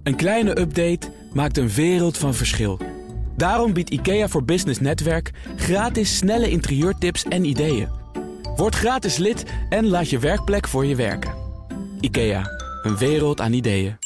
Een kleine update maakt een wereld van verschil. Daarom biedt IKEA voor Business Netwerk gratis snelle interieurtips en ideeën. Word gratis lid en laat je werkplek voor je werken. IKEA, een wereld aan ideeën.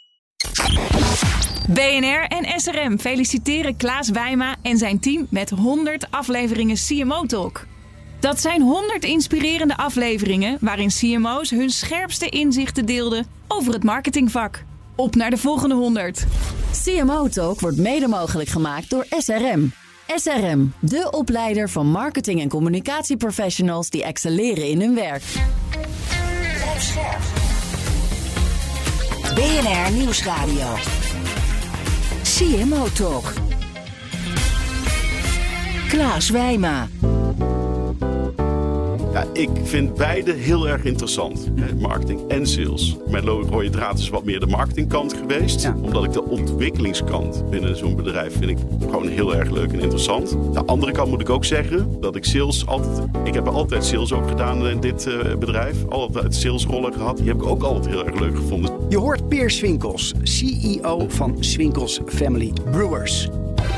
BNR en SRM feliciteren Klaas Wijma en zijn team met 100 afleveringen CMO Talk. Dat zijn 100 inspirerende afleveringen waarin CMO's hun scherpste inzichten deelden over het marketingvak. Op naar de volgende 100. CMO Talk wordt mede mogelijk gemaakt door SRM. SRM, de opleider van marketing- en communicatieprofessionals die excelleren in hun werk. BNR Nieuwsradio. CMO Talk. Klaas Wijma. Ja, ik vind beide heel erg interessant. Marketing en sales. Mijn rode draad is wat meer de marketingkant geweest. Ja. Omdat ik de ontwikkelingskant binnen zo'n bedrijf vind ik gewoon heel erg leuk en interessant. De andere kant moet ik ook zeggen dat ik sales altijd... Ik heb altijd sales ook gedaan in dit bedrijf. Altijd salesrollen gehad. Die heb ik ook altijd heel erg leuk gevonden. Je hoort Peer Swinkels, CEO van Swinkels Family Brewers.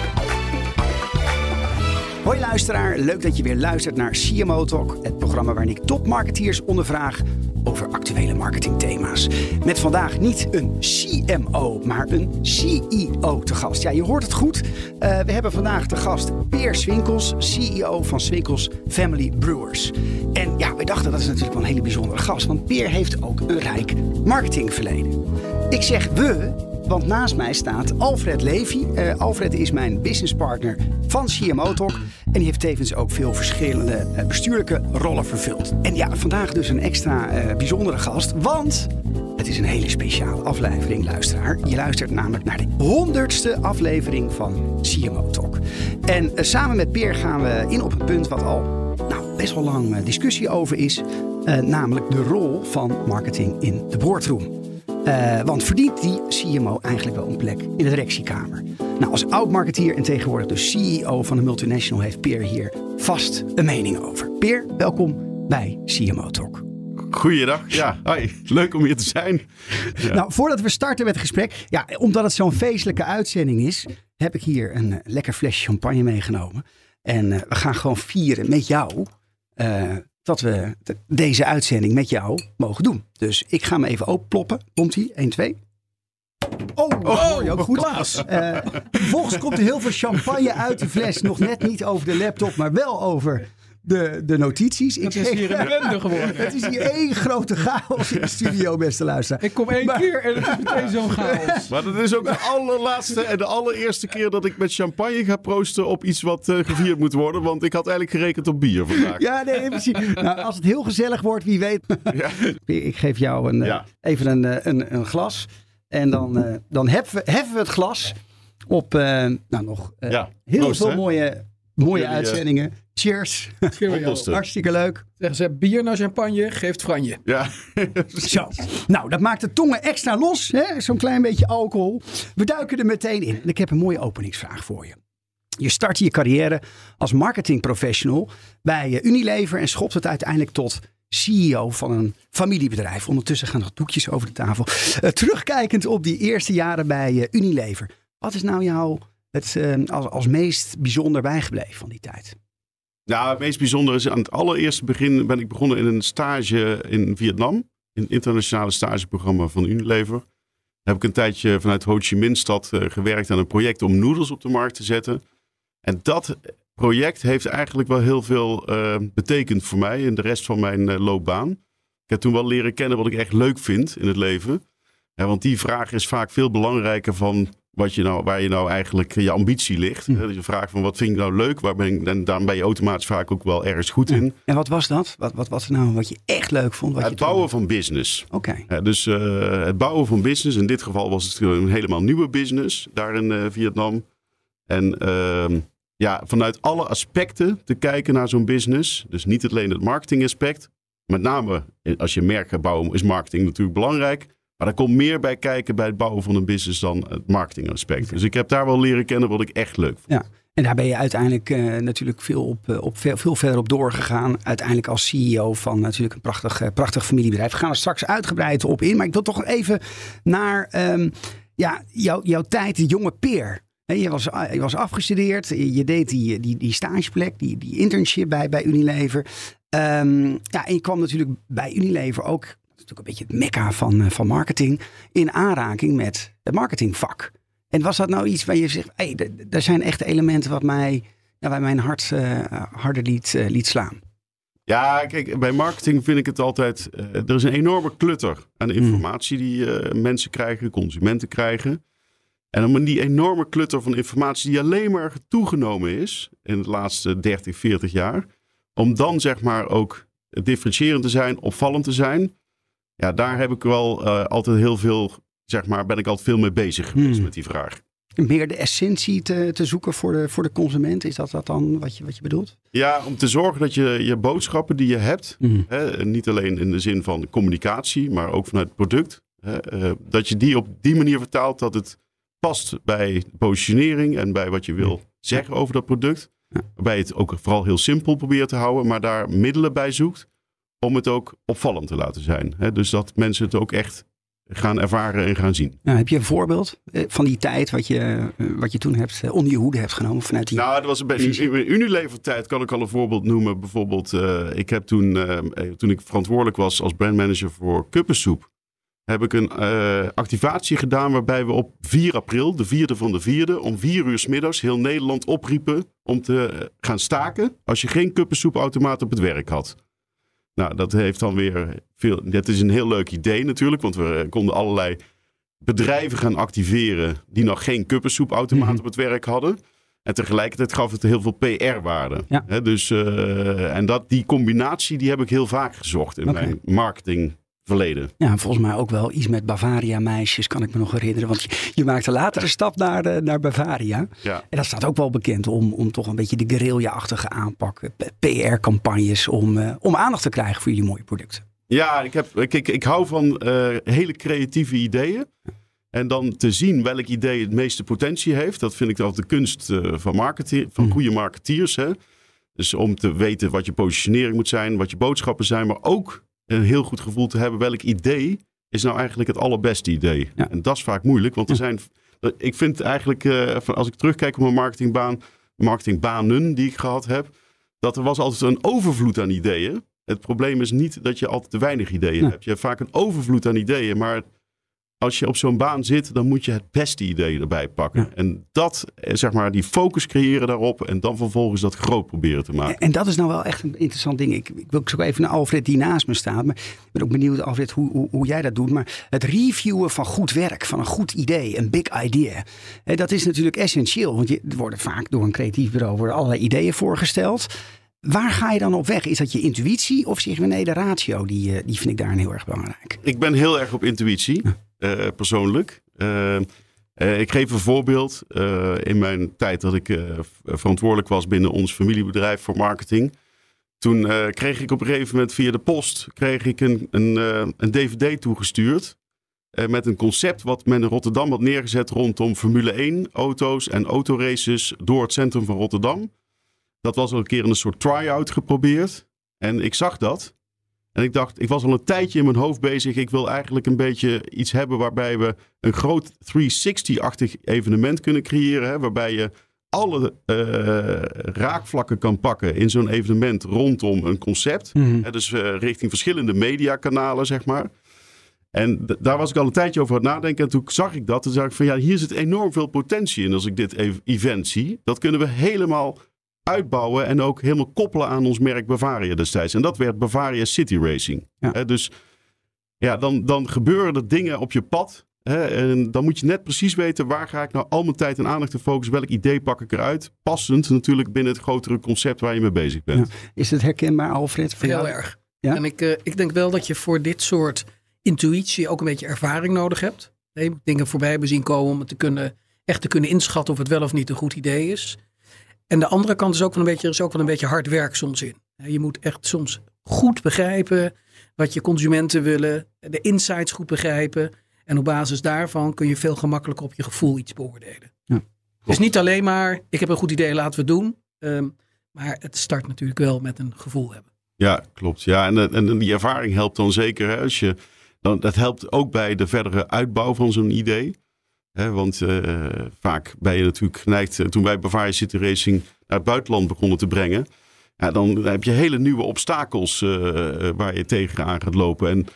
Hoi luisteraar, leuk dat je weer luistert naar CMO Talk. Het programma waarin ik topmarketeers ondervraag over actuele marketingthema's. Met vandaag niet een CMO, maar een CEO te gast. Ja, je hoort het goed. We hebben vandaag te gast Peer Swinkels, CEO van Swinkels Family Brewers. En ja, wij dachten dat is natuurlijk wel een hele bijzondere gast. Want Peer heeft ook een rijk marketingverleden. Ik zeg we... Want naast mij staat Alfred Levy. Alfred is mijn businesspartner van CMO Talk. En die heeft tevens ook veel verschillende bestuurlijke rollen vervuld. En ja, vandaag dus een extra bijzondere gast. Want het is een hele speciale aflevering, luisteraar. Je luistert namelijk naar de 100ste aflevering van CMO Talk. En samen met Peer gaan we in op het punt wat al best wel lang discussie over is. Namelijk de rol van marketing in de boardroom. Want verdient die CMO eigenlijk wel een plek in de directiekamer? Nou, als oud-marketeer en tegenwoordig de CEO van een multinational heeft Peer hier vast een mening over. Peer, welkom bij CMO Talk. Goeiedag. Ja, hoi. Leuk om hier te zijn. Ja. Nou, voordat we starten met het gesprek, ja, omdat het zo'n feestelijke uitzending is, heb ik hier een lekker flesje champagne meegenomen. En we gaan gewoon vieren met jou dat we deze uitzending met jou mogen doen. Dus ik ga hem even openploppen. Komt-ie? 1, 2. Hoor je ook goed. Klaas. Vervolgens komt er heel veel champagne uit de fles. Nog net niet over de laptop, maar wel over de notities. Het is hier een bende geworden. Het is hier één grote chaos in de studio, beste luisteraar. Ik kom één keer en het is meteen zo'n chaos. Maar dat is ook de allerlaatste en de allereerste keer dat ik met champagne ga proosten op iets wat gevierd moet worden. Want ik had eigenlijk gerekend op bier vandaag. Ja, nee, precies. Nou, als het heel gezellig wordt, wie weet. Ja. Ik geef jou even een glas. En dan heffen we het glas op heel proost, veel mooie uitzendingen. Cheers. Hartstikke leuk. Zeggen ze, bier naar champagne geeft franje. Ja. Zo. Nou, dat maakt de tongen extra los. Hè? Zo'n klein beetje alcohol. We duiken er meteen in. En ik heb een mooie openingsvraag voor je. Je start je carrière als marketingprofessional bij Unilever en schopt het uiteindelijk tot CEO van een familiebedrijf. Ondertussen gaan nog doekjes over de tafel. Terugkijkend op die eerste jaren bij Unilever. Wat is nou jou als meest bijzonder bijgebleven van die tijd? Nou, het meest bijzondere is aan het allereerste begin ben ik begonnen in een stage in Vietnam. In het internationale stageprogramma van Unilever. Daar heb ik een tijdje vanuit Ho Chi Minh stad gewerkt aan een project om noedels op de markt te zetten. En dat project heeft eigenlijk wel heel veel betekend voor mij en de rest van mijn loopbaan. Ik heb toen wel leren kennen wat ik echt leuk vind in het leven. Ja, want die vraag is vaak veel belangrijker van waar je nou eigenlijk je ambitie ligt. Dus je vraagt van wat vind ik nou leuk? En daar ben je automatisch vaak ook wel ergens goed in. En wat was dat? Wat was nou wat je echt leuk vond? Het bouwen van business. Oké. Ja, dus het bouwen van business. In dit geval was het een helemaal nieuwe business daar in Vietnam. En vanuit alle aspecten te kijken naar zo'n business. Dus niet alleen het marketing aspect. Met name als je merk gaat bouwen is marketing natuurlijk belangrijk. Maar er komt meer bij kijken bij het bouwen van een business dan het marketingaspect. Okay. Dus ik heb daar wel leren kennen wat ik echt leuk vond. Ja. En daar ben je uiteindelijk natuurlijk veel verder op doorgegaan. Uiteindelijk als CEO van natuurlijk een prachtig familiebedrijf. We gaan er straks uitgebreid op in. Maar ik wil toch even naar Ja, jouw tijd, de jonge peer. Je was afgestudeerd, je deed die stageplek, die internship bij Unilever. En je kwam natuurlijk bij Unilever ook, dat is natuurlijk een beetje het mekka van marketing, in aanraking met het marketingvak. En was dat nou iets waar je zegt, er zijn echte elementen wat mij bij mijn hart harder liet slaan? Ja, kijk, bij marketing vind ik het altijd, er is een enorme klutter aan informatie die mensen krijgen, consumenten krijgen. En om die enorme klutter van informatie die alleen maar toegenomen is in de laatste 30, 40 jaar. Om dan zeg maar ook differentiërend te zijn, opvallend te zijn. Ja, daar heb ik wel altijd heel veel, zeg maar, ben ik altijd veel mee bezig geweest met die vraag. Meer de essentie te zoeken voor de consument. Is dat dan wat je bedoelt? Ja, om te zorgen dat je boodschappen die je hebt, niet alleen in de zin van communicatie, maar ook vanuit het product. Dat je die op die manier vertaalt dat het past bij positionering en bij wat je wil zeggen over dat product. Ja. Waarbij je het ook vooral heel simpel probeert te houden, maar daar middelen bij zoekt om het ook opvallend te laten zijn. Dus dat mensen het ook echt gaan ervaren en gaan zien. Nou, heb je een voorbeeld van die tijd wat je toen hebt onder je hoede hebt genomen vanuit die... Nou, dat was bij Unilever tijd kan ik al een voorbeeld noemen. Bijvoorbeeld, ik heb toen ik verantwoordelijk was als brandmanager voor kuppensoep, heb ik een activatie gedaan waarbij we op 4 april, de 4e van de 4e, om 4 uur 's middags heel Nederland opriepen om te gaan staken als je geen kuppensoepautomaat op het werk had. Nou, dat heeft dan weer dat is een heel leuk idee natuurlijk, want we konden allerlei bedrijven gaan activeren die nog geen kuppensoepautomaat op het werk hadden. En tegelijkertijd gaf het heel veel PR-waarde. Ja. En die combinatie die heb ik heel vaak gezocht in mijn marketing verleden. Ja, volgens mij ook wel iets met Bavaria-meisjes, kan ik me nog herinneren. Want je maakte later een stap naar Bavaria. Ja. En dat staat ook wel bekend om toch een beetje de guerrilla-achtige aanpak, PR-campagnes, om aandacht te krijgen voor jullie mooie producten. Ja, ik hou van hele creatieve ideeën. En dan te zien welk idee het meeste potentie heeft. Dat vind ik altijd de kunst van marketing, van goede marketeers. Hè? Dus om te weten wat je positionering moet zijn, wat je boodschappen zijn, maar ook een heel goed gevoel te hebben welk idee is nou eigenlijk het allerbeste idee. Ja. En dat is vaak moeilijk, want ik vind eigenlijk, als ik terugkijk op mijn marketingbanen die ik gehad heb, dat er was altijd een overvloed aan ideeën. Het probleem is niet dat je altijd te weinig ideeën hebt. Je hebt vaak een overvloed aan ideeën, maar als je op zo'n baan zit, dan moet je het beste idee erbij pakken. Ja. En dat, zeg maar, die focus creëren daarop en dan vervolgens dat groot proberen te maken. En dat is nou wel echt een interessant ding. Ik wil zo even naar Alfred die naast me staat. Maar ik ben ook benieuwd, Alfred, hoe jij dat doet. Maar het reviewen van goed werk, van een goed idee, een big idea. Dat is natuurlijk essentieel. Want er worden vaak door een creatief bureau allerlei ideeën voorgesteld. Waar ga je dan op weg? Is dat je intuïtie of zeg je nee, de ratio? Die vind ik daarin heel erg belangrijk. Ik ben heel erg op intuïtie. Persoonlijk. Ik geef een voorbeeld. In mijn tijd dat ik verantwoordelijk was binnen ons familiebedrijf voor marketing. Toen kreeg ik op een gegeven moment via de post een DVD toegestuurd. Met een concept wat men in Rotterdam had neergezet rondom Formule 1 auto's en autoraces door het centrum van Rotterdam. Dat was al een keer een soort try-out geprobeerd. En ik zag dat. En ik dacht, ik was al een tijdje in mijn hoofd bezig. Ik wil eigenlijk een beetje iets hebben waarbij we een groot 360-achtig evenement kunnen creëren. Hè, waarbij je alle raakvlakken kan pakken in zo'n evenement rondom een concept. Dus richting verschillende mediakanalen, zeg maar. En daar was ik al een tijdje over aan het nadenken. En toen zag ik dat. Toen zag ik van hier zit enorm veel potentie in als ik dit event zie. Dat kunnen we helemaal uitbouwen en ook helemaal koppelen aan ons merk Bavaria destijds. En dat werd Bavaria City Racing. Ja. Dus ja, dan gebeuren er dingen op je pad. En dan moet je net precies weten waar ga ik nou al mijn tijd en aandacht te focussen. Welk idee pak ik eruit? Passend natuurlijk binnen het grotere concept waar je mee bezig bent. Ja. Is het herkenbaar, Alfred? Heel erg. Ja? En ik denk wel dat je voor dit soort intuïtie ook een beetje ervaring nodig hebt. Je moet dingen voorbij hebben zien komen om het echt te kunnen inschatten of het wel of niet een goed idee is. En de andere kant is ook wel een beetje hard werk soms in. Je moet echt soms goed begrijpen wat je consumenten willen. De insights goed begrijpen. En op basis daarvan kun je veel gemakkelijker op je gevoel iets beoordelen. Ja, dus niet alleen maar, ik heb een goed idee, laten we het doen. Maar het start natuurlijk wel met een gevoel hebben. Ja, klopt. Ja, en die ervaring helpt dan zeker. Hè, dat helpt ook bij de verdere uitbouw van zo'n idee. Want vaak ben je natuurlijk geneigd, toen wij Bavaria City Racing naar het buitenland begonnen te brengen. Ja, dan heb je hele nieuwe obstakels waar je tegenaan gaat lopen. En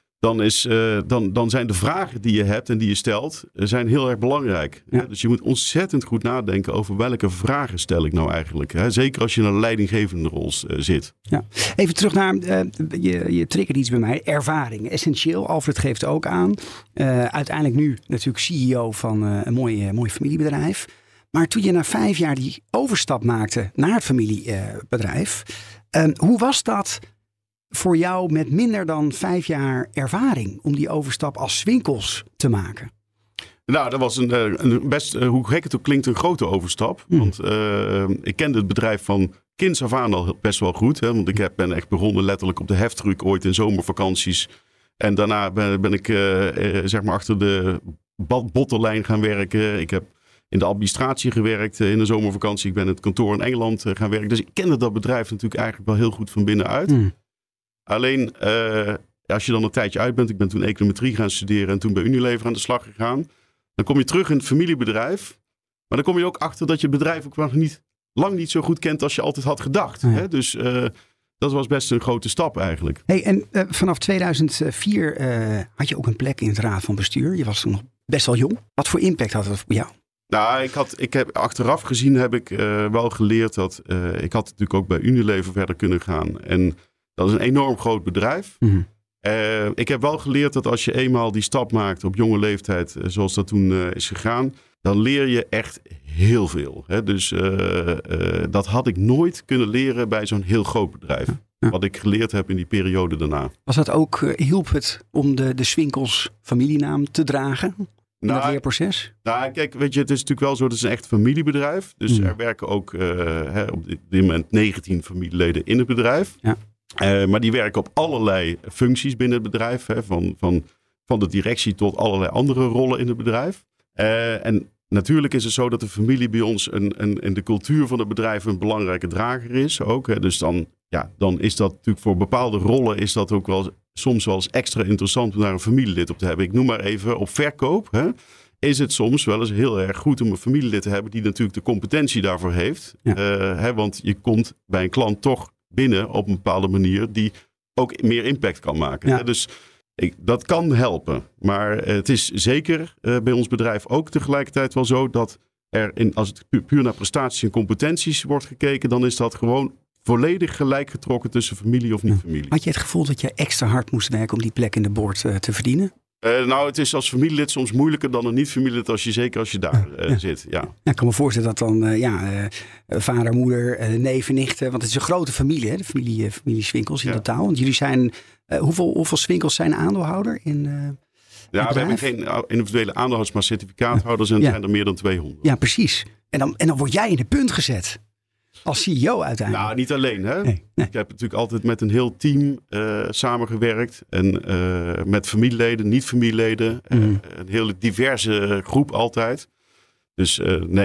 dan zijn de vragen die je hebt en die je stelt, zijn heel erg belangrijk. Ja. Dus je moet ontzettend goed nadenken over welke vragen stel ik nou eigenlijk. Zeker als je in een leidinggevende rol zit. Ja. Even terug naar, je triggert iets bij mij. Ervaring, essentieel. Alfred geeft ook aan. Uiteindelijk nu natuurlijk CEO van een mooi familiebedrijf. Maar toen je na 5 jaar die overstap maakte naar het familiebedrijf. Hoe was dat voor jou met minder dan 5 jaar ervaring om die overstap als Swinkels te maken? Nou, dat was een best, hoe gek het ook klinkt, een grote overstap. Want ik kende het bedrijf van kinds af aan al best wel goed. Hè, want ik ben echt begonnen letterlijk op de heftruck ooit in zomervakanties. En daarna ben ik zeg maar achter de bottenlijn gaan werken. Ik heb in de administratie gewerkt in de zomervakantie. Ik ben in het kantoor in Engeland gaan werken. Dus ik kende dat bedrijf natuurlijk eigenlijk wel heel goed van binnenuit. Alleen als je dan een tijdje uit bent. Ik ben toen econometrie gaan studeren en toen bij Unilever aan de slag gegaan. Dan kom je terug in het familiebedrijf. Maar dan kom je ook achter dat je het bedrijf ook lang niet zo goed kent als je altijd had gedacht. Ja. Hè? Dus dat was best een grote stap eigenlijk. Hey, en vanaf 2004 had je ook een plek in het raad van bestuur. Je was toen nog best wel jong. Wat voor impact had dat op jou? Nou, achteraf gezien heb ik wel geleerd dat ik had natuurlijk ook bij Unilever verder kunnen gaan. En dat is een enorm groot bedrijf. Mm-hmm. Ik heb wel geleerd dat als je eenmaal die stap maakt op jonge leeftijd, zoals dat toen is gegaan, dan leer je echt heel veel. Hè? Dus dat had ik nooit kunnen leren bij zo'n heel groot bedrijf. Ja. Wat ik geleerd heb in die periode daarna. Was dat ook, hielp het om de Swinkels familienaam te dragen? In dat leerproces? Nou, kijk, weet je, het is natuurlijk wel zo, het is een echt familiebedrijf. Dus er werken ook op dit moment 19 familieleden in het bedrijf. Ja. Maar die werken op allerlei functies binnen het bedrijf. Hè, van de directie tot allerlei andere rollen in het bedrijf. En natuurlijk is het zo dat de familie bij ons in de cultuur van het bedrijf een belangrijke drager is. Ook, hè. Dus dan is dat natuurlijk voor bepaalde rollen is dat ook wel soms wel eens extra interessant om daar een familielid op te hebben. Ik noem maar even op verkoop. Hè, is het soms wel eens heel erg goed om een familielid te hebben die natuurlijk de competentie daarvoor heeft. Ja. Want je komt bij een klant toch binnen op een bepaalde manier die ook meer impact kan maken. Ja. Hè? Dus dat kan helpen. Maar het is zeker bij ons bedrijf ook tegelijkertijd wel zo dat als het puur naar prestaties en competenties wordt gekeken, dan is dat gewoon volledig gelijk getrokken tussen familie of niet familie. Had je het gevoel dat je extra hard moest werken om die plek in de board te verdienen? Nou, het is als familielid soms moeilijker dan een niet-familielid zeker als je daar zit. Ja. Ja, ik kan me voorstellen dat dan vader, moeder, neven, nichten, want het is een grote familie, hè? De familie Swinkels in totaal. Want jullie zijn, hoeveel Swinkels zijn aandeelhouder in we hebben geen individuele aandeelhouders, maar certificaathouders en zijn er meer dan 200. Ja, precies. En dan word jij in de punt gezet. Als CEO uiteindelijk. Nou, niet alleen. Hè? Nee. Ik heb natuurlijk altijd met een heel team samengewerkt. En met familieleden, niet-familieleden. Een hele diverse groep altijd. Dus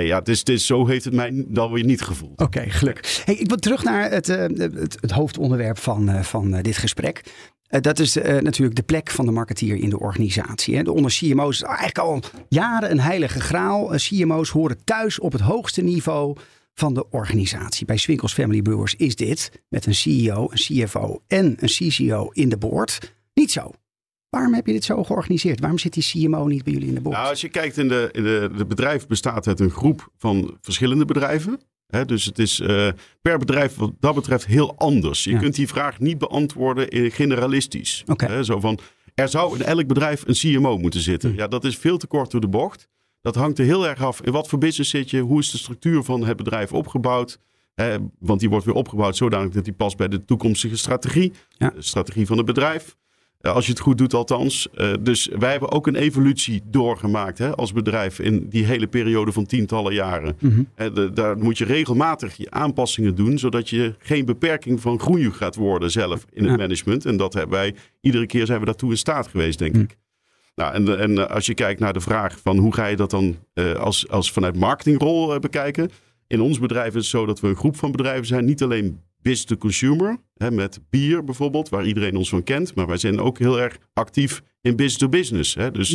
zo heeft het mij dan weer niet gevoeld. Oké, gelukkig. Hey, ik wil terug naar het hoofdonderwerp van dit gesprek. Dat is natuurlijk de plek van de marketeer in de organisatie. Hè. Onder CMO's is eigenlijk al jaren een heilige graal. CMO's horen thuis op het hoogste niveau van de organisatie. Bij Swinkels Family Brewers is dit met een CEO, een CFO en een CCO in de board niet zo. Waarom heb je dit zo georganiseerd? Waarom zit die CMO niet bij jullie in de board? Nou, als je kijkt in de bedrijf bestaat uit een groep van verschillende bedrijven. Hè, dus het is per bedrijf wat dat betreft heel anders. Je kunt die vraag niet beantwoorden generalistisch. Okay. Zo van, er zou in elk bedrijf een CMO moeten zitten. Ja, dat is veel te kort door de bocht. Dat hangt er heel erg af. In wat voor business zit je? Hoe is de structuur van het bedrijf opgebouwd? Want die wordt weer opgebouwd zodanig dat die past bij de toekomstige strategie. Ja. De strategie van het bedrijf. Als je het goed doet althans. Dus wij hebben ook een evolutie doorgemaakt als bedrijf in die hele periode van tientallen jaren. Mm-hmm. Daar moet je regelmatig je aanpassingen doen, zodat je geen beperking van groei gaat worden zelf in het management. En dat hebben wij, iedere keer zijn we daartoe in staat geweest, denk ik. Nou, en als je kijkt naar de vraag van hoe ga je dat dan als vanuit marketingrol bekijken. In ons bedrijf is het zo dat we een groep van bedrijven zijn. Niet alleen business to consumer, met bier bijvoorbeeld, waar iedereen ons van kent. Maar wij zijn ook heel erg actief in business to business. Dus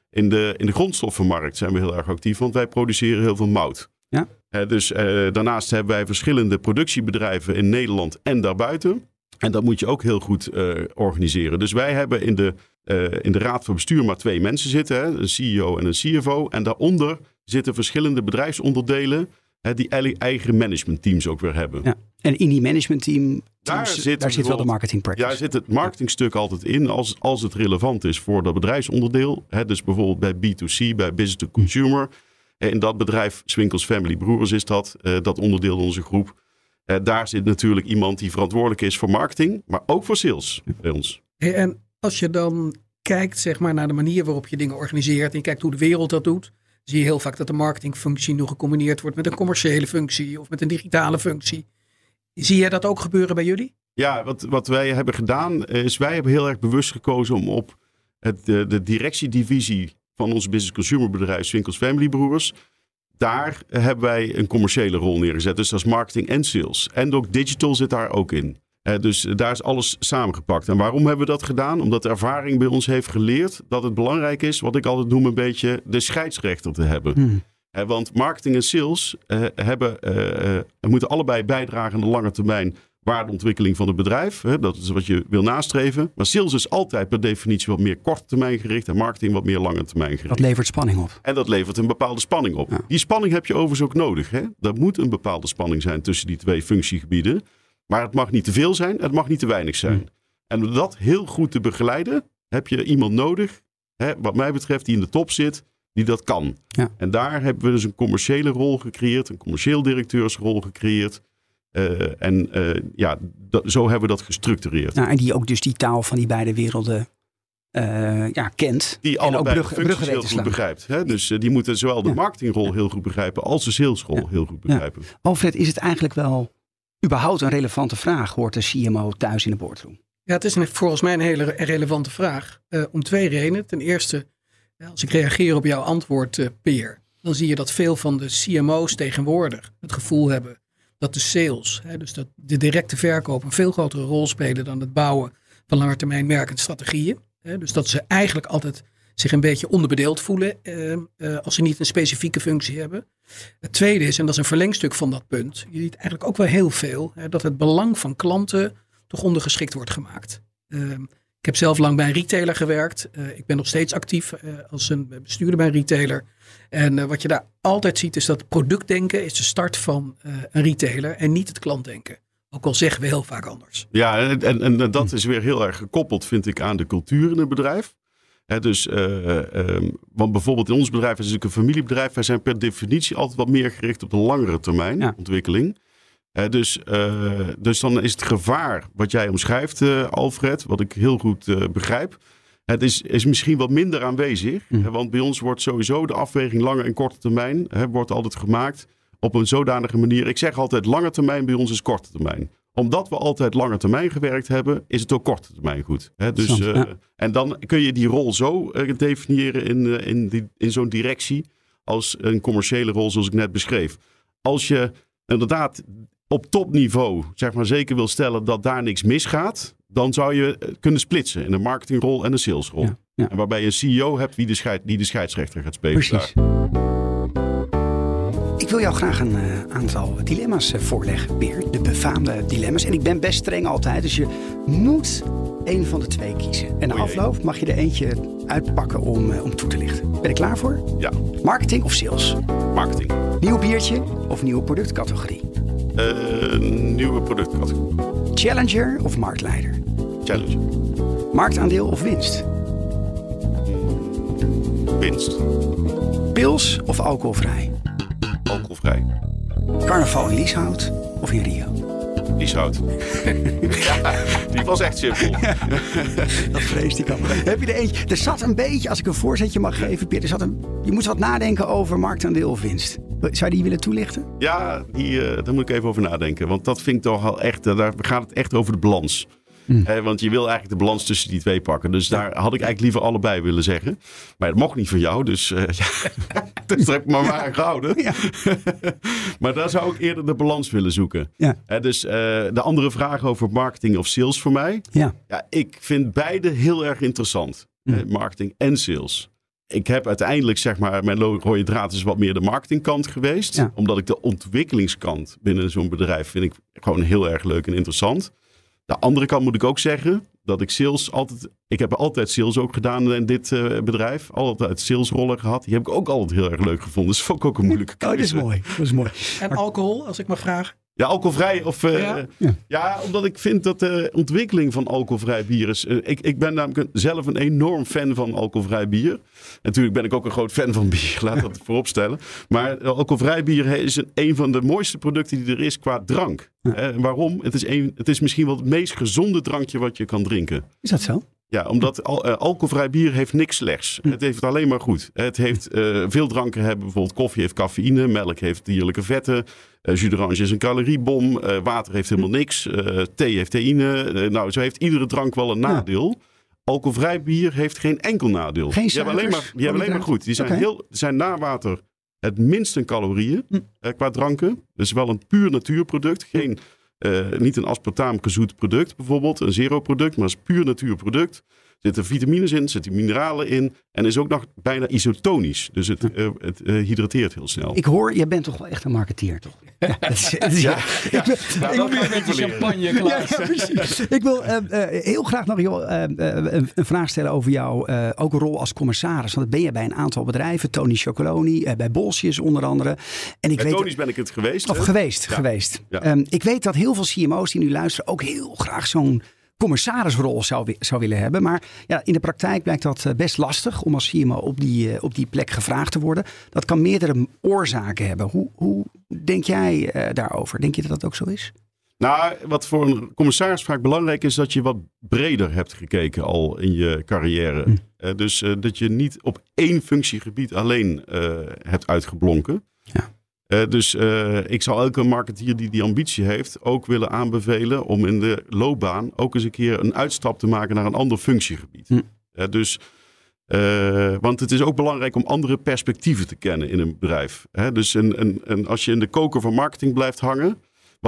In de grondstoffenmarkt zijn we heel erg actief, want wij produceren heel veel mout. Ja. Dus daarnaast hebben wij verschillende productiebedrijven in Nederland en daarbuiten. En dat moet je ook heel goed organiseren. Dus wij hebben in de raad van bestuur maar 2 mensen zitten. Hè? Een CEO en een CFO. En daaronder zitten verschillende bedrijfsonderdelen die eigen managementteams ook weer hebben. Ja. En in die managementteam, daar zit wel de marketing practice. Daar zit het marketingstuk altijd in als het relevant is voor dat bedrijfsonderdeel. Dus bijvoorbeeld bij B2C, bij business to consumer. In dat bedrijf, Swinkels Family Broers is dat onderdeel in onze groep. Daar zit natuurlijk iemand die verantwoordelijk is voor marketing, maar ook voor sales bij ons. En als je dan kijkt zeg maar, naar de manier waarop je dingen organiseert en je kijkt hoe de wereld dat doet, zie je heel vaak dat de marketingfunctie nog gecombineerd wordt met een commerciële functie of met een digitale functie. Zie jij dat ook gebeuren bij jullie? Ja, wat wij hebben gedaan is wij hebben heel erg bewust gekozen om op de directiedivisie van ons business consumer bedrijf Swinkels Family Broers. Daar hebben wij een commerciële rol neergezet. Dus dat is marketing en sales. En ook digital zit daar ook in. Dus daar is alles samengepakt. En waarom hebben we dat gedaan? Omdat de ervaring bij ons heeft geleerd dat het belangrijk is, wat ik altijd noem een beetje de scheidsrechter te hebben. Want marketing en sales moeten allebei bijdragen aan de lange termijn waardeontwikkeling van het bedrijf. Dat is wat je wil nastreven. Maar sales is altijd per definitie wat meer korte termijn gericht en marketing wat meer lange termijn gericht. Dat levert spanning op. En dat levert een bepaalde spanning op. Ja. Die spanning heb je overigens ook nodig. Er moet een bepaalde spanning zijn tussen die 2 functiegebieden. Maar het mag niet te veel zijn, het mag niet te weinig zijn. En om dat heel goed te begeleiden, heb je iemand nodig, wat mij betreft, die in de top zit, die dat kan. Ja. En daar hebben we dus een commerciële rol gecreëerd, een commercieel directeursrol gecreëerd. Zo hebben we dat gestructureerd. Nou, en die ook dus die taal van die beide werelden kent. Die en allebei ook functies heel goed begrijpt. Dus die moeten zowel de marketingrol heel goed begrijpen als de salesrol heel goed begrijpen. Ja. Alfred, is het eigenlijk wel überhaupt een relevante vraag? Hoort de CMO thuis in de boardroom? Ja, het is volgens mij een hele relevante vraag. Om 2 redenen. Ten eerste, als ik reageer op jouw antwoord, Peer, dan zie je dat veel van de CMO's tegenwoordig het gevoel hebben dat de sales, dus dat de directe verkoop een veel grotere rol spelen dan het bouwen van langetermijn merkende strategieën. Dus dat ze eigenlijk altijd zich een beetje onderbedeeld voelen als ze niet een specifieke functie hebben. Het tweede is, en dat is een verlengstuk van dat punt, je ziet eigenlijk ook wel heel veel dat het belang van klanten toch ondergeschikt wordt gemaakt. Ik heb zelf lang bij een retailer gewerkt. Ik ben nog steeds actief als een bestuurder bij een retailer. En wat je daar altijd ziet is dat productdenken is de start van een retailer en niet het klantdenken. Ook al zeggen we heel vaak anders. Ja, en dat is weer heel erg gekoppeld, vind ik, aan de cultuur in het bedrijf. Want bijvoorbeeld in ons bedrijf is het natuurlijk een familiebedrijf. Wij zijn per definitie altijd wat meer gericht op de langere termijn ontwikkeling. Dus dan is het gevaar wat jij omschrijft, Alfred, wat ik heel goed begrijp. Het is misschien wat minder aanwezig. Want bij ons wordt sowieso de afweging lange en korte termijn wordt altijd gemaakt op een zodanige manier. Ik zeg altijd lange termijn, bij ons is korte termijn. Omdat we altijd lange termijn gewerkt hebben, is het ook korte termijn goed. En dan kun je die rol zo definiëren in zo'n directie als een commerciële rol zoals ik net beschreef. Als je inderdaad op topniveau zeg maar zeker wil stellen dat daar niks misgaat, dan zou je kunnen splitsen in een marketingrol en een salesrol. Ja. En waarbij je een CEO hebt die de scheidsrechter gaat spelen. Precies. Ik wil jou graag een aantal dilemma's voorleggen, Peer. De befaamde dilemma's. En ik ben best streng altijd, dus je moet één van de 2 kiezen. En na afloop mag je er eentje uitpakken om toe te lichten. Ben je klaar voor? Ja. Marketing of sales? Marketing. Nieuw biertje of nieuwe productcategorie? Nieuwe productcategorie. Challenger of marktleider? Challenger. Marktaandeel of winst? Winst. Pils of alcoholvrij? Alcoholvrij. Carnaval in Lieshout of in Rio? Lieshout. Ja, die was echt simpel. Dat vreest ik al. Heb je er eentje? Er zat een beetje, als ik een voorzetje mag geven, Peer, je moet wat nadenken over marktaandeel of winst. Zou je die willen toelichten? Ja, daar moet ik even over nadenken. Want dat vind ik toch al echt, daar gaat het echt over de balans. Want je wil eigenlijk de balans tussen die 2 pakken. Dus daar had ik eigenlijk liever allebei willen zeggen. Maar het mocht niet van jou, dus dus daar heb ik me maar aan gehouden. Ja. Maar daar zou ik eerder de balans willen zoeken. Ja. Dus de andere vraag over marketing of sales voor mij. Ja, ik vind beide heel erg interessant. Marketing en sales. ik heb uiteindelijk, zeg maar, mijn rode draad is wat meer de marketingkant geweest. Ja. Omdat ik de ontwikkelingskant binnen zo'n bedrijf vind ik gewoon heel erg leuk en interessant. De andere kant moet ik ook zeggen dat ik sales ik heb altijd sales ook gedaan in dit bedrijf. Altijd salesrollen gehad. Die heb ik ook altijd heel erg leuk gevonden. Dus vond ik ook een moeilijke keuze. Dat is mooi. En alcohol, als ik mag vragen? Ja, alcoholvrij. Ja. Omdat ik vind dat de ontwikkeling van alcoholvrij bier is... Ik ben namelijk zelf een enorm fan van alcoholvrij bier. Natuurlijk ben ik ook een groot fan van bier. Laat dat vooropstellen. Maar alcoholvrij bier is een van de mooiste producten die er is qua drank. Ja. Waarom? Het is misschien wel het meest gezonde drankje wat je kan drinken. Is dat zo? Ja, omdat alcoholvrij bier heeft niks slechts. Het heeft alleen maar goed. Het heeft veel dranken hebben. Bijvoorbeeld koffie heeft cafeïne. Melk heeft dierlijke vetten. Jus d'orange is een caloriebom. Water heeft helemaal niks. Thee heeft theïne. Zo heeft iedere drank wel een nadeel. Alcoholvrij bier heeft geen enkel nadeel. Geen die hebben alleen maar goed. Die zijn na water het minste calorieën qua dranken. Dus wel een puur natuurproduct. Niet een aspartaam gezoet product bijvoorbeeld, een zero product, maar het is puur natuurproduct. Er zitten vitamines in, er zitten mineralen in en is ook nog bijna isotonisch. Dus het hydrateert heel snel. Ik hoor, jij bent toch wel echt een marketeer, toch? Ik wil meer met de champagne klaar. Ja, precies. Ik wil heel graag nog een vraag stellen over jou. Ook een rol als commissaris. Want dat ben je bij een aantal bedrijven. Tony Chocoloni, bij Bolsjes onder andere. En bij Tony's ben ik het geweest. Geweest. Ja. Ik weet dat heel veel CMO's die nu luisteren ook heel graag zo'n commissarisrol zou willen hebben. Maar ja, in de praktijk blijkt dat best lastig om als CMO op die plek gevraagd te worden. Dat kan meerdere oorzaken hebben. Hoe denk jij daarover? Denk je dat dat ook zo is? Nou, wat voor een commissaris vaak belangrijk is, dat je wat breder hebt gekeken al in je carrière. Dus dat je niet op één functiegebied alleen hebt uitgeblonken. Ja. Dus ik zou elke marketeer die ambitie heeft ook willen aanbevelen om in de loopbaan ook eens een keer een uitstap te maken naar een ander functiegebied. Want het is ook belangrijk om andere perspectieven te kennen in een bedrijf. Dus als je in de koker van marketing blijft hangen,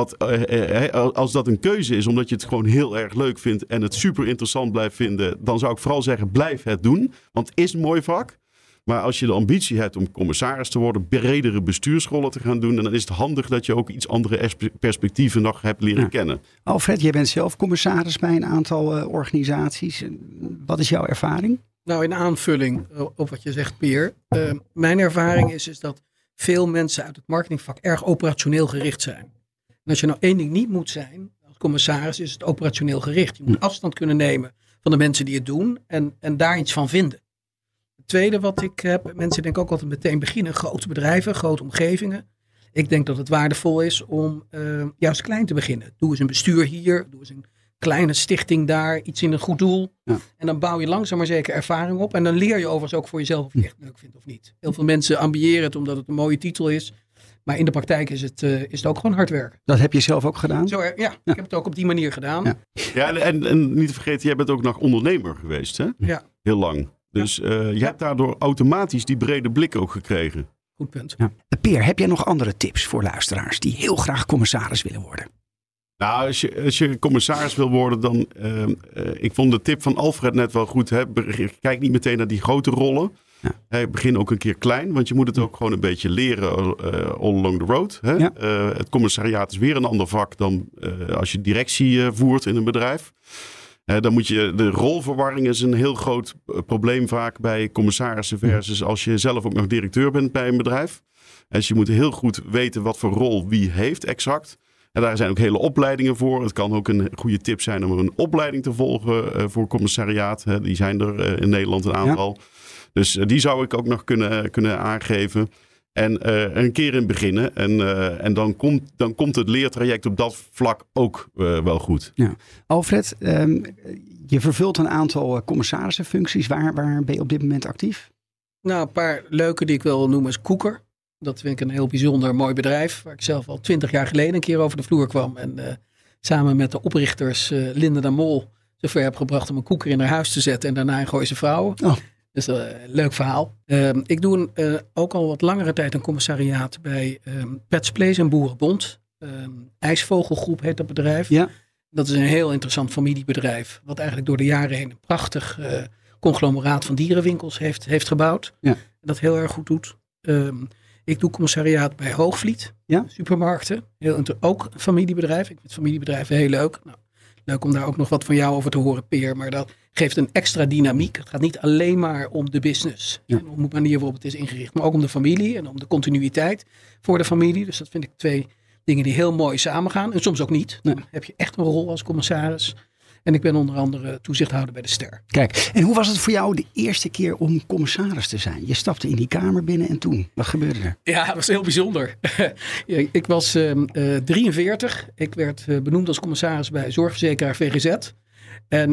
als dat een keuze is omdat je het gewoon heel erg leuk vindt en het super interessant blijft vinden, dan zou ik vooral zeggen blijf het doen. Want het is een mooi vak. Maar als je de ambitie hebt om commissaris te worden, bredere bestuursrollen te gaan doen, dan is het handig dat je ook iets andere perspectieven nog hebt leren kennen. Alfred, jij bent zelf commissaris bij een aantal organisaties. Wat is jouw ervaring? Nou, in aanvulling op wat je zegt, Peer. Mijn ervaring is dat veel mensen uit het marketingvak erg operationeel gericht zijn. En als je nou één ding niet moet zijn als commissaris, is het operationeel gericht. Je moet afstand kunnen nemen van de mensen die het doen en daar iets van vinden. Het tweede wat ik heb, mensen denken ook altijd meteen beginnen, grote bedrijven, grote omgevingen. Ik denk dat het waardevol is om juist klein te beginnen. Doe eens een bestuur hier, doe eens een kleine stichting daar, iets in een goed doel. Ja. En dan bouw je langzaam maar zeker ervaring op. En dan leer je overigens ook voor jezelf of je het echt leuk vindt of niet. Heel veel mensen ambiëren het omdat het een mooie titel is. Maar in de praktijk is het ook gewoon hard werken. Dat heb je zelf ook gedaan? Ik heb het ook op die manier gedaan. Ja, en niet te vergeten, jij bent ook nog ondernemer geweest, hè? Ja. Heel lang. Dus je hebt daardoor automatisch die brede blik ook gekregen. Goed punt. Ja. Peer, heb jij nog andere tips voor luisteraars die heel graag commissaris willen worden? Nou, als je commissaris wil worden, dan... ik vond de tip van Alfred net wel goed. Hè? Kijk niet meteen naar die grote rollen. Ja. Begin ook een keer klein, want je moet het ook gewoon een beetje leren all along the road. Hè? Ja. Het commissariaat is weer een ander vak dan als je directie voert in een bedrijf. Dan moet je, de rolverwarring is een heel groot probleem vaak bij commissarissen versus als je zelf ook nog directeur bent bij een bedrijf. Dus je moet heel goed weten wat voor rol wie heeft exact. En daar zijn ook hele opleidingen voor. Het kan ook een goede tip zijn om een opleiding te volgen voor commissariaat. Die zijn er in Nederland een aantal. Ja. Dus die zou ik ook nog kunnen aangeven. En een keer in beginnen. En dan komt het leertraject op dat vlak ook wel goed. Ja. Alfred, je vervult een aantal commissarissenfuncties. Waar ben je op dit moment actief? Nou, een paar leuke die ik wel wil noemen is Koeker. Dat vind ik een heel bijzonder mooi bedrijf. Waar ik zelf al 20 jaar geleden een keer over de vloer kwam. En samen met de oprichters Linda de Mol zover heb gebracht om een koeker in haar huis te zetten. En daarna een Gooise Vrouwen. Oh. Dus een leuk verhaal. Ik doe ook al wat langere tijd een commissariaat bij Pets Place en Boerenbond. IJsvogelgroep heet dat bedrijf. Ja. Dat is een heel interessant familiebedrijf. Wat eigenlijk door de jaren heen een prachtig conglomeraat van dierenwinkels heeft gebouwd. Ja. Dat heel erg goed doet. Ik doe commissariaat bij Hoogvliet. Ja. Supermarkten. Ook een familiebedrijf. Ik vind familiebedrijven heel leuk. Nou, leuk om daar ook nog wat van jou over te horen, Peer. Maar dat geeft een extra dynamiek. Het gaat niet alleen maar om de business. En om de manier waarop het is ingericht. Maar ook om de familie en om de continuïteit voor de familie. Dus dat vind ik 2 dingen die heel mooi samengaan. En soms ook niet. Dan heb je echt een rol als commissaris. En ik ben onder andere toezichthouder bij de Ster. Kijk, en hoe was het voor jou de eerste keer om commissaris te zijn? Je stapte in die kamer binnen en toen? Wat gebeurde er? Ja, dat was heel bijzonder. Ik was 43. Ik werd benoemd als commissaris bij zorgverzekeraar VGZ. En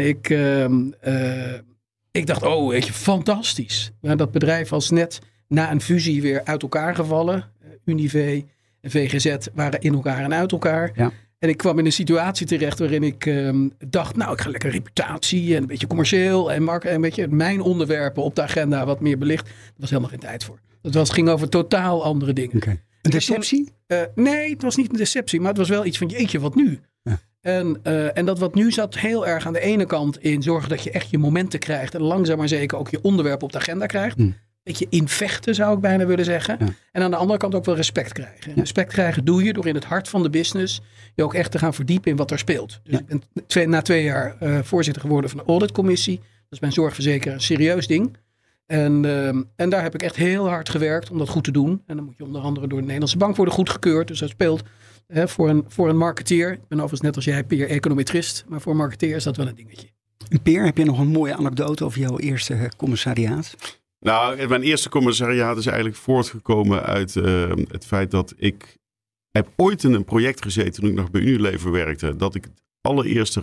ik dacht, weet je, fantastisch. Maar dat bedrijf was net na een fusie weer uit elkaar gevallen. Unive en VGZ waren in elkaar en uit elkaar. Ja. En ik kwam in een situatie terecht waarin ik dacht, ik ga lekker reputatie en een beetje commercieel en een beetje mijn onderwerpen op de agenda wat meer belicht. Er was helemaal geen tijd voor. Het ging over totaal andere dingen. Okay. Een deceptie? Nee, het was niet een deceptie, maar het was wel iets van jeetje, wat nu? Ja. En dat wat nu zat heel erg aan de ene kant in zorgen dat je echt je momenten krijgt en langzaam maar zeker ook je onderwerpen op de agenda krijgt. Beetje invechten zou ik bijna willen zeggen. Ja. En aan de andere kant ook wel respect krijgen. En respect krijgen doe je door in het hart van de business je ook echt te gaan verdiepen in wat er speelt. Dus ik ben na 2 jaar voorzitter geworden van de auditcommissie. Dat is bij een zorgverzekeraar een serieus ding. En daar heb ik echt heel hard gewerkt om dat goed te doen. En dan moet je onder andere door de Nederlandse Bank worden goedgekeurd. Dus dat speelt voor een marketeer. Ik ben overigens net als jij, Peer, econometrist. Maar voor een marketeer is dat wel een dingetje. En Peer, heb je nog een mooie anekdote over jouw eerste commissariaat? Nou, mijn eerste commissariaat is eigenlijk voortgekomen uit het feit dat ik heb ooit in een project gezeten toen ik nog bij Unilever werkte. Dat ik het allereerste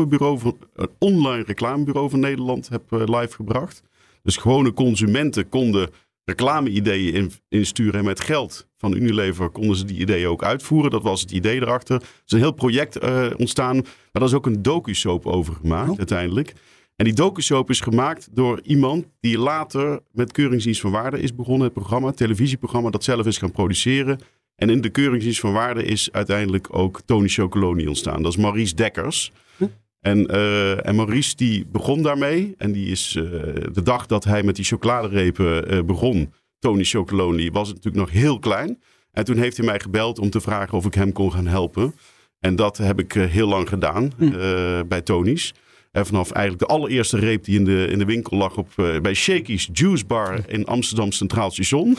een online reclamebureau van Nederland heb live gebracht. Dus gewone consumenten konden reclame-ideeën insturen en met geld van Unilever konden ze die ideeën ook uitvoeren. Dat was het idee erachter. Er is een heel project ontstaan, maar daar is ook een docusoap over gemaakt uiteindelijk. En die docusoap is gemaakt door iemand die later met Keuringsdienst van Waarde is begonnen. Het programma, het televisieprogramma dat zelf is gaan produceren. En in de Keuringsdienst van Waarde is uiteindelijk ook Tony Chocolonely ontstaan. Dat is Maurice Dekkers. En Maurice die begon daarmee. En die is de dag dat hij met die chocoladerepen begon, Tony Chocolonely, was het natuurlijk nog heel klein. En toen heeft hij mij gebeld om te vragen of ik hem kon gaan helpen. En dat heb ik heel lang gedaan bij Tony's. En vanaf eigenlijk de allereerste reep die in de winkel lag bij Shakey's Juice Bar in Amsterdam Centraal Station.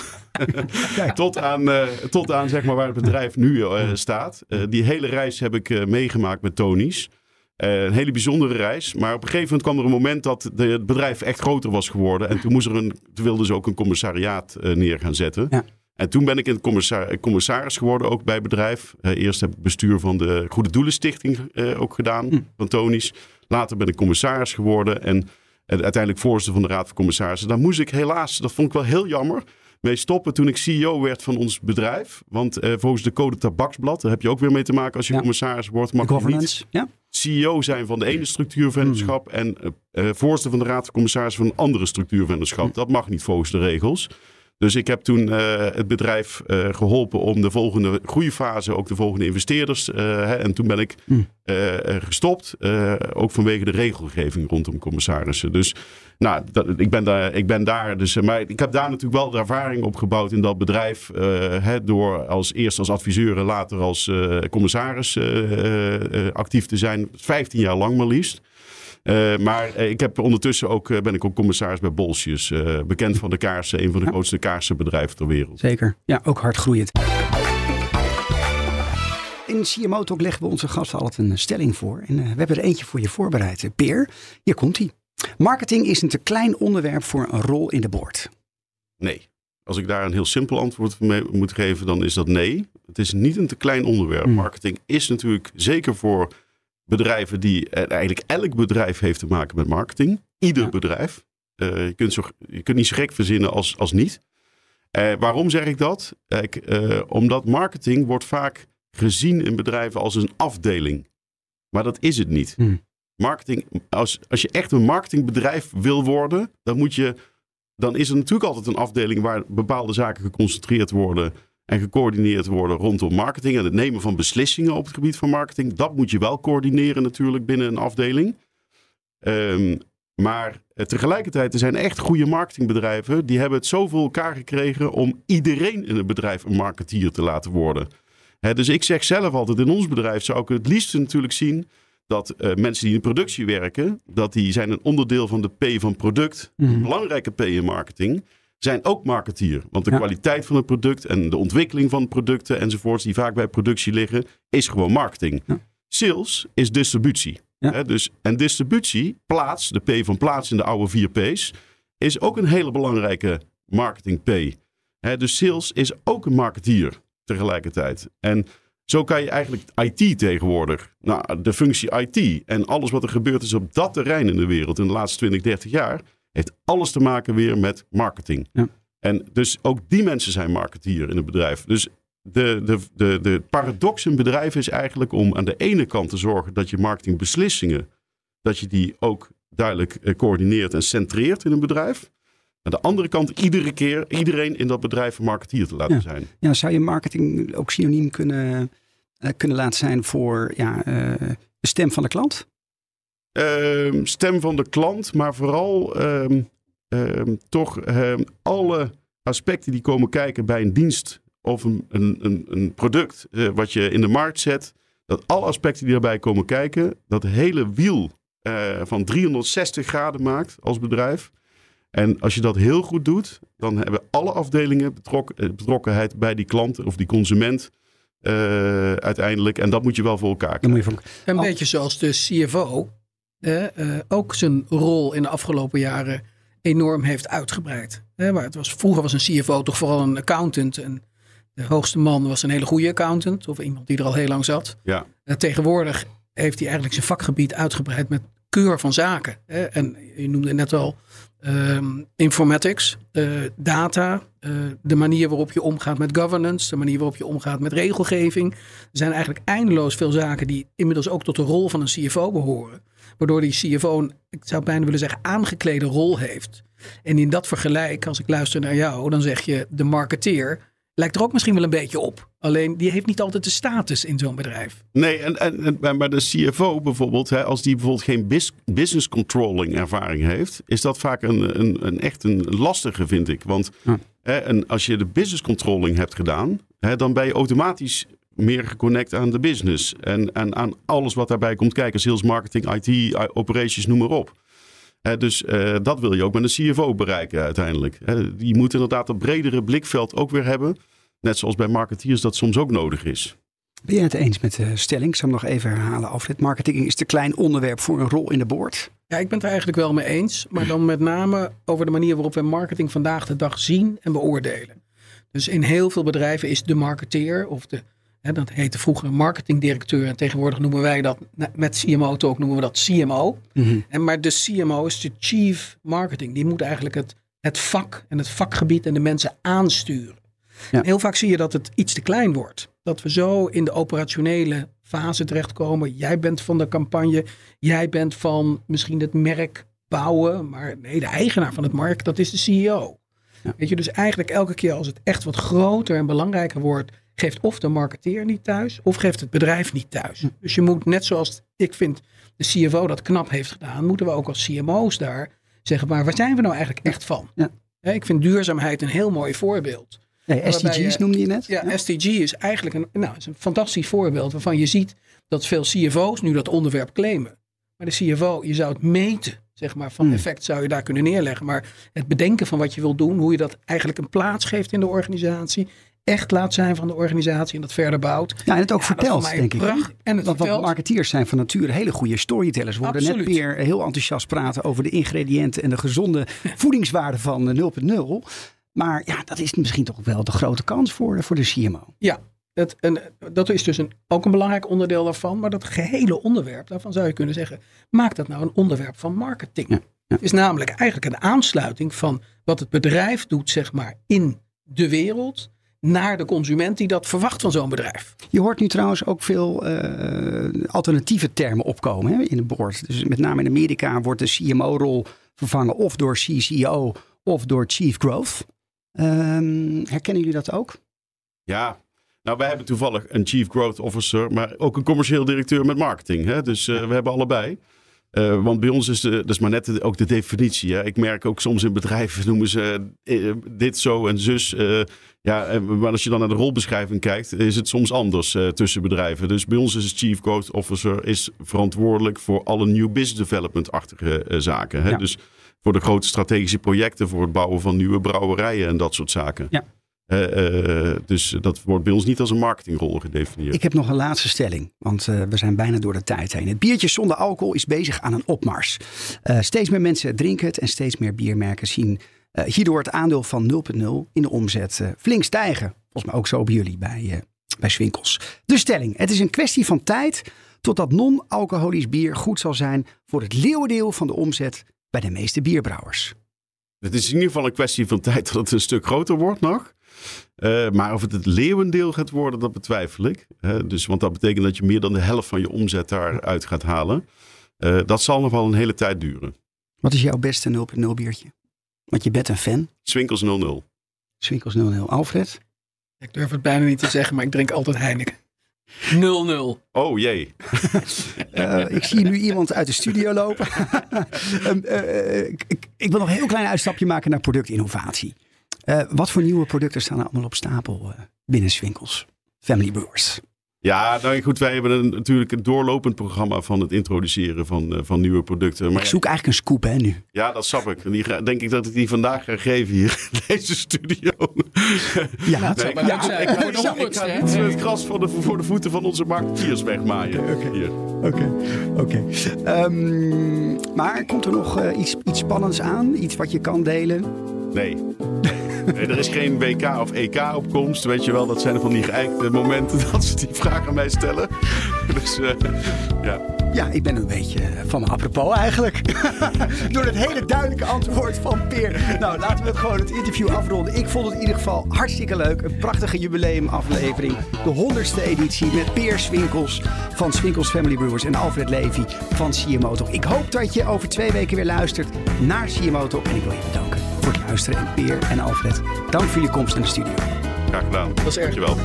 tot aan zeg maar waar het bedrijf nu staat. Die hele reis heb ik meegemaakt met Tony's. Een hele bijzondere reis. Maar op een gegeven moment kwam er een moment dat het bedrijf echt groter was geworden. En toen wilden ze ook een commissariaat neer gaan zetten. Ja. En toen ben ik commissaris geworden, ook bij het bedrijf. Eerst heb ik bestuur van de Goede Doelen Stichting ook gedaan, van Tony's. Later ben ik commissaris geworden en uiteindelijk voorzitter van de Raad van Commissarissen. Daar moest ik helaas, dat vond ik wel heel jammer, mee stoppen toen ik CEO werd van ons bedrijf. Want volgens de Code Tabaksblad, daar heb je ook weer mee te maken als je commissaris wordt. Mag je niet CEO zijn van de ene structuurvennootschap en voorzitter van de Raad van Commissarissen van een andere structuurvennootschap. Dat mag niet volgens de regels. Dus ik heb toen het bedrijf geholpen om de volgende groeifase, ook de volgende investeerders. En toen ben ik gestopt, ook vanwege de regelgeving rondom commissarissen. Dus ik ben daar. Dus, maar ik heb daar natuurlijk wel de ervaring opgebouwd in dat bedrijf. Door eerst als adviseur en later als commissaris actief te zijn. 15 jaar lang maar liefst. Maar ik heb ondertussen ben ik ook commissaris bij Bolsjes. Bekend van de kaarsen, een van de grootste kaarsenbedrijven ter wereld. Zeker, ja, ook hard groeiend. In CMO Talk leggen we onze gasten altijd een stelling voor. En we hebben er eentje voor je voorbereid. Peer, hier komt ie. Marketing is een te klein onderwerp voor een rol in de board. Nee. Als ik daar een heel simpel antwoord mee moet geven, dan is dat nee. Het is niet een te klein onderwerp. Marketing is natuurlijk zeker voor bedrijven eigenlijk elk bedrijf heeft te maken met marketing. Ieder bedrijf. Je kunt niet zo gek verzinnen als niet. Waarom zeg ik dat? Omdat marketing wordt vaak gezien in bedrijven als een afdeling. Maar dat is het niet. Marketing, als je echt een marketingbedrijf wil worden, dan is er natuurlijk altijd een afdeling waar bepaalde zaken geconcentreerd worden en gecoördineerd worden rondom marketing en het nemen van beslissingen op het gebied van marketing. Dat moet je wel coördineren natuurlijk binnen een afdeling. Maar tegelijkertijd, er zijn echt goede marketingbedrijven. Die hebben het zo voor elkaar gekregen om iedereen in het bedrijf een marketeer te laten worden. Dus ik zeg zelf altijd, in ons bedrijf zou ik het liefst natuurlijk zien dat mensen die in de productie werken, dat die zijn een onderdeel van de P van product. Een belangrijke P in marketing zijn ook marketeer. Want de kwaliteit van het product en de ontwikkeling van producten enzovoorts, die vaak bij productie liggen, is gewoon marketing. Ja. Sales is distributie. Ja. En distributie, plaats, de P van plaats in de oude 4 P's, is ook een hele belangrijke marketing P. Dus sales is ook een marketeer tegelijkertijd. En zo kan je eigenlijk IT tegenwoordig, de functie IT en alles wat er gebeurd is op dat terrein in de wereld in de laatste 20, 30 jaar, heeft alles te maken weer met marketing. Ja. En dus ook die mensen zijn marketeer in het bedrijf. Dus de paradox in het bedrijf is eigenlijk om aan de ene kant te zorgen dat je marketingbeslissingen, dat je die ook duidelijk coördineert en centreert in een bedrijf. Aan de andere kant iedereen in dat bedrijf een marketeer te laten zijn. Ja, zou je marketing ook synoniem kunnen laten zijn voor de stem van de klant? Stem van de klant, maar vooral alle aspecten die komen kijken bij een dienst of een product wat je in de markt zet. Dat alle aspecten die daarbij komen kijken, dat hele wiel van 360 graden maakt als bedrijf. En als je dat heel goed doet, dan hebben alle afdelingen betrokkenheid bij die klant of die consument uiteindelijk. En dat moet je wel voor elkaar krijgen. Een beetje zoals de CFO ook zijn rol in de afgelopen jaren enorm heeft uitgebreid. Maar vroeger was een CFO toch vooral een accountant. En de hoogste man was een hele goede accountant. Of iemand die er al heel lang zat. Ja. Tegenwoordig heeft hij eigenlijk zijn vakgebied uitgebreid met keur van zaken. En je noemde net al informatics, data, de manier waarop je omgaat met governance, de manier waarop je omgaat met regelgeving. Er zijn eigenlijk eindeloos veel zaken die inmiddels ook tot de rol van een CFO behoren. Waardoor die CFO, ik zou bijna willen zeggen, aangeklede rol heeft. En in dat vergelijk, als ik luister naar jou, dan zeg je de marketeer lijkt er ook misschien wel een beetje op. Alleen die heeft niet altijd de status in zo'n bedrijf. Nee, maar de CFO bijvoorbeeld, als die bijvoorbeeld geen business controlling ervaring heeft, is dat vaak een lastige, vind ik. Want en als je de business controlling hebt gedaan, dan ben je automatisch meer geconnect aan de business. En aan alles wat daarbij komt kijken. Sales, marketing, IT, operations, noem maar op. Dus dat wil je ook met een CFO bereiken uiteindelijk. Je moet inderdaad een bredere blikveld ook weer hebben. Net zoals bij marketeers dat soms ook nodig is. Ben je het eens met de stelling? Ik zal hem nog even herhalen. Alfred, marketing is te klein onderwerp voor een rol in de board. Ja, ik ben het er eigenlijk wel mee eens. Maar dan met name over de manier waarop we marketing vandaag de dag zien en beoordelen. Dus in heel veel bedrijven is de marketeer of dat heette vroeger marketingdirecteur. En tegenwoordig noemen wij dat, met CMO ook noemen we dat CMO. Mm-hmm. Maar de CMO is de Chief Marketing. Die moet eigenlijk het vak en het vakgebied en de mensen aansturen. Ja. Heel vaak zie je dat het iets te klein wordt. Dat we zo in de operationele fase terechtkomen. Jij bent van de campagne. Jij bent van misschien het merk bouwen. Maar nee, de eigenaar van het merk, dat is de CEO. Ja. Weet je, dus eigenlijk elke keer als het echt wat groter en belangrijker wordt, geeft of de marketeer niet thuis of geeft het bedrijf niet thuis. Ja. Dus je moet, net zoals ik vind de CFO dat knap heeft gedaan, moeten we ook als CMO's daar zeggen, maar waar zijn we nou eigenlijk echt van? Ja. Ik vind duurzaamheid een heel mooi voorbeeld. Nee, SDG's noemde je net. Ja, SDG is eigenlijk is een fantastisch voorbeeld waarvan je ziet dat veel CFO's nu dat onderwerp claimen. Maar de CFO, je zou het meten, zeg maar, van effect zou je daar kunnen neerleggen. Maar het bedenken van wat je wil doen, hoe je dat eigenlijk een plaats geeft in de organisatie, echt laat zijn van de organisatie en dat verder bouwt. Ja, en het ook vertelt, denk ik. En het want marketeers zijn van nature hele goede storytellers. We hoorden net weer heel enthousiast praten over de ingrediënten en de gezonde voedingswaarde van 0.0. Maar ja, dat is misschien toch wel de grote kans voor de CMO. Ja, dat is dus ook een belangrijk onderdeel daarvan. Maar dat gehele onderwerp, daarvan zou je kunnen zeggen, maakt dat nou een onderwerp van marketing. Ja. Het is namelijk eigenlijk een aansluiting van wat het bedrijf doet, zeg maar, in de wereld naar de consument die dat verwacht van zo'n bedrijf. Je hoort nu trouwens ook veel alternatieve termen opkomen in de board. Dus met name in Amerika wordt de CMO-rol vervangen of door CCO of door Chief Growth. Herkennen jullie dat ook? Ja, nou wij hebben toevallig een Chief Growth Officer, maar ook een commercieel directeur met marketing. Dus we hebben allebei. Want bij ons is dat is maar net ook de definitie. Hè? Ik merk ook soms in bedrijven noemen ze dit zo en zus. Maar als je dan naar de rolbeschrijving kijkt, is het soms anders tussen bedrijven. Dus bij ons is de Chief Growth Officer is verantwoordelijk voor alle new business development-achtige zaken. Hè? Ja. Dus voor de grote strategische projecten, voor het bouwen van nieuwe brouwerijen en dat soort zaken. Ja. Dus dat wordt bij ons niet als een marketingrol gedefinieerd. Ik heb nog een laatste stelling, want we zijn bijna door de tijd heen. Het biertje zonder alcohol is bezig aan een opmars. Steeds meer mensen drinken het en steeds meer biermerken zien hierdoor het aandeel van 0.0 in de omzet flink stijgen. Volgens mij ook zo bij jullie bij Swinkels. De stelling, het is een kwestie van tijd totdat non-alcoholisch bier goed zal zijn voor het leeuwendeel van de omzet bij de meeste bierbrouwers. Het is in ieder geval een kwestie van tijd dat het een stuk groter wordt nog. Maar of het leeuwendeel gaat worden, dat betwijfel ik. Want dat betekent dat je meer dan de helft van je omzet daaruit gaat halen. Dat zal nog wel een hele tijd duren. Wat is jouw beste 0.0 biertje? Want je bent een fan. Swinkels 0.0. Swinkels 0.0. Alfred? Ik durf het bijna niet te zeggen, maar ik drink altijd Heineken. 0-0. Oh jee. Ik zie nu iemand uit de studio lopen. Ik wil nog een heel klein uitstapje maken naar productinnovatie. Wat voor nieuwe producten staan er allemaal op stapel binnen Swinkels Family Brewers? Ja, nou goed, wij hebben natuurlijk een doorlopend programma van het introduceren van nieuwe producten. Maar ik zoek eigenlijk een scoop hè nu. Ja, dat snap ik. En die denk ik dat ik die vandaag ga geven hier in deze studio. Ja, dat zou maar leuk zijn. Ik ga niet het gras voor de voeten van onze marketeers wegmaaien. Oké. Maar komt er nog iets spannends aan? Iets wat je kan delen? Nee, er is geen WK of EK-opkomst. Weet je wel, dat zijn van die geëikte momenten dat ze die vraag aan mij stellen. Dus ja. Ja, ik ben een beetje van me apropos eigenlijk. Door het hele duidelijke antwoord van Peer. Nou, laten we gewoon het interview afronden. Ik vond het in ieder geval hartstikke leuk. Een prachtige jubileumaflevering. De 100ste editie met Peer Swinkels van Swinkels Family Brewers en Alfred Levy van CMO Talk. Ik hoop dat je over 2 weken weer luistert naar CMO Talk. En ik wil je bedanken voor het luisteren. En Peer en Alfred, dank voor jullie komst naar de studio. Graag gedaan. Dat is erg. Dankjewel.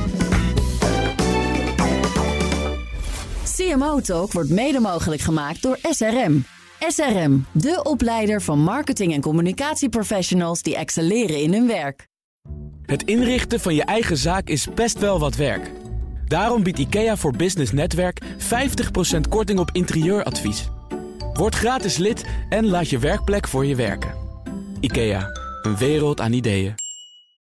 CMO Talk wordt mede mogelijk gemaakt door SRM. SRM, de opleider van marketing- en communicatieprofessionals die excelleren in hun werk. Het inrichten van je eigen zaak is best wel wat werk. Daarom biedt IKEA voor Business Netwerk 50% korting op interieuradvies. Word gratis lid en laat je werkplek voor je werken. IKEA, een wereld aan ideeën.